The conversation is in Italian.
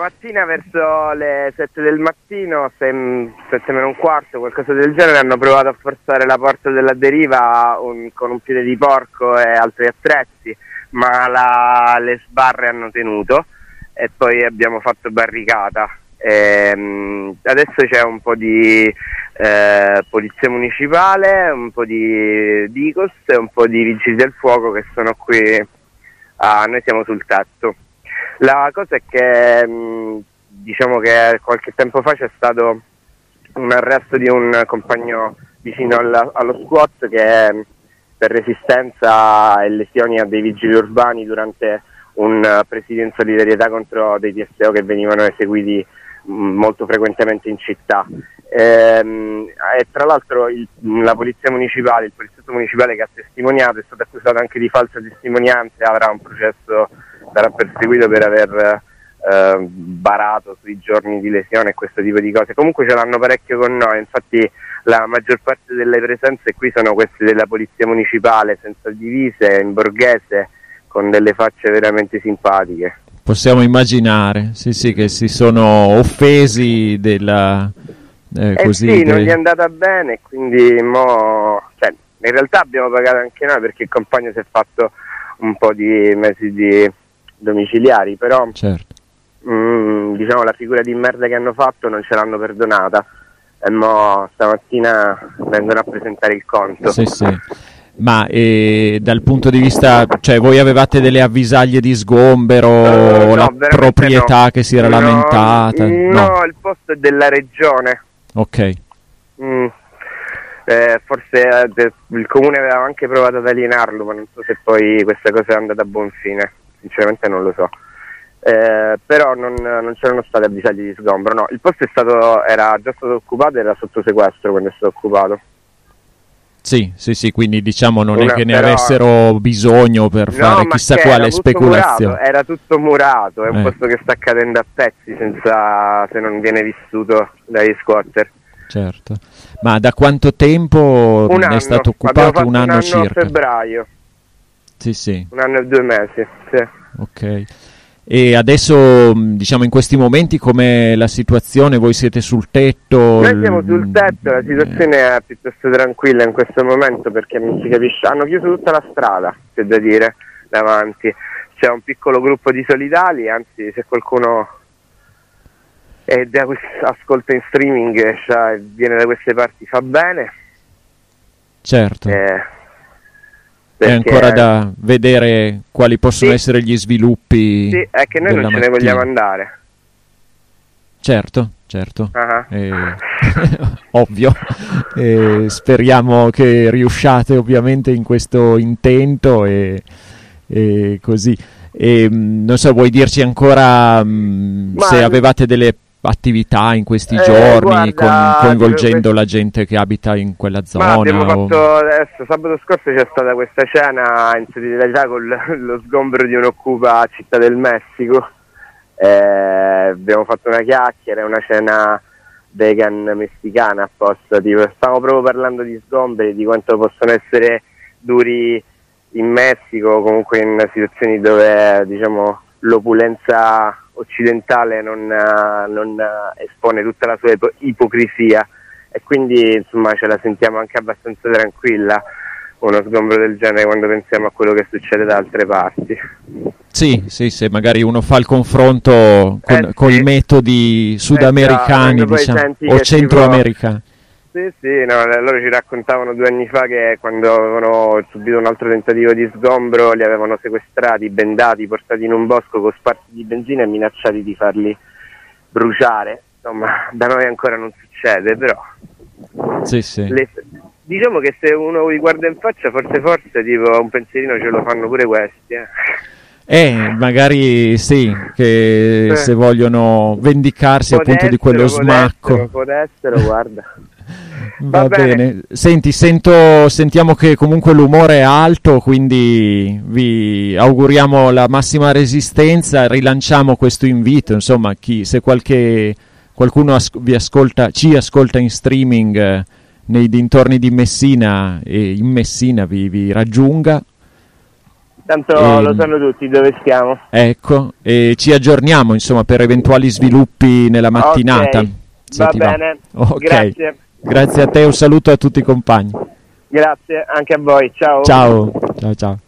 stamattina verso le 7 del mattino, 7 meno un quarto, qualcosa del genere, hanno provato a forzare la porta della deriva con un piede di porco e altri attrezzi, ma le sbarre hanno tenuto e poi abbiamo fatto barricata. Adesso c'è un po' di polizia municipale, un po' di DICOS e un po' di vigili del fuoco che sono qui. Noi siamo sul tetto. La cosa è che diciamo che qualche tempo fa c'è stato un arresto di un compagno vicino allo squat che per resistenza e lesioni a dei vigili urbani durante un presidio in solidarietà contro dei TSO che venivano eseguiti molto frequentemente in città. E tra l'altro la polizia municipale, il poliziotto municipale che ha testimoniato è stato accusato anche di falsa testimonianza e avrà un processo, sarà perseguito per aver barato sui giorni di lesione e questo tipo di cose. Comunque ce l'hanno parecchio con noi, infatti la maggior parte delle presenze qui sono queste della polizia municipale, senza divise, in borghese, con delle facce veramente simpatiche. Possiamo immaginare, sì, che si sono offesi della... così sì, non gli è andata bene, quindi in realtà abbiamo pagato anche noi perché il compagno si è fatto un po' di mesi di domiciliari, però certo. Diciamo la figura di merda che hanno fatto non ce l'hanno perdonata e mo stamattina vengono a presentare il conto. Sì. Ma dal punto di vista, cioè voi avevate delle avvisaglie di sgombero o la proprietà che si era lamentata? No, il posto è della regione. Ok. Forse il comune aveva anche provato ad alienarlo, ma non so se poi questa cosa è andata a buon fine, sinceramente non lo so. Però non c'erano state avvisaglie di sgombero, no, il posto era già stato occupato, era sotto sequestro quando è stato occupato. Sì, quindi diciamo non è che ne avessero bisogno per fare chissà quale speculazione. Era tutto murato, è un posto che sta cadendo a pezzi se non viene vissuto dagli squatter. Certo, ma da quanto tempo è stato occupato? Un anno circa? A febbraio. Sì. 1 anno e 2 mesi, sì. Ok. E adesso, diciamo, in questi momenti com'è la situazione? Voi siete sul tetto? Noi siamo sul tetto, la situazione è piuttosto tranquilla in questo momento perché non si capisce. Hanno chiuso tutta la strada, c'è da dire, davanti. C'è un piccolo gruppo di solidali, anzi se qualcuno ascolta in streaming viene da queste parti fa bene. Certo. È ancora da vedere quali possono essere gli sviluppi. Sì, è che noi non ce ne vogliamo andare. Certo. Uh-huh. Ovvio. Speriamo che riusciate ovviamente in questo intento e così. Non so, vuoi dirci ancora se avevate delle attività in questi giorni, coinvolgendo la gente che abita in quella zona? Abbiamo fatto adesso, sabato scorso c'è stata questa cena in solidarietà con lo sgombero di un'occupa a Città del Messico. Abbiamo fatto una chiacchiera, una cena vegan messicana apposta, tipo, stavamo proprio parlando di sgomberi, di quanto possono essere duri in Messico, comunque in situazioni dove diciamo l'opulenza occidentale non espone tutta la sua ipocrisia e quindi insomma ce la sentiamo anche abbastanza tranquilla uno sgombero del genere quando pensiamo a quello che succede da altre parti. Sì, se magari uno fa il confronto con i metodi sudamericani, diciamo, o centroamericani. Sì, loro ci raccontavano 2 anni fa che quando avevano subito un altro tentativo di sgombero li avevano sequestrati, bendati, portati in un bosco con sparsi di benzina e minacciati di farli bruciare. Insomma, da noi ancora non succede, però sì. Diciamo che se uno li guarda in faccia forse tipo un pensierino ce lo fanno pure questi. Magari sì, che se vogliono vendicarsi appunto di quello smacco. Potessero, guarda. Va bene. Senti, sentiamo che comunque l'umore è alto, quindi vi auguriamo la massima resistenza, rilanciamo questo invito, insomma, se qualcuno ci ascolta in streaming nei dintorni di Messina e in Messina vi raggiunga Tanto lo sanno tutti dove stiamo. Ecco, e ci aggiorniamo insomma per eventuali sviluppi nella mattinata. Okay, va bene, Okay. Grazie A te, un saluto a tutti i compagni. Grazie, anche a voi, ciao. Ciao, ciao, ciao.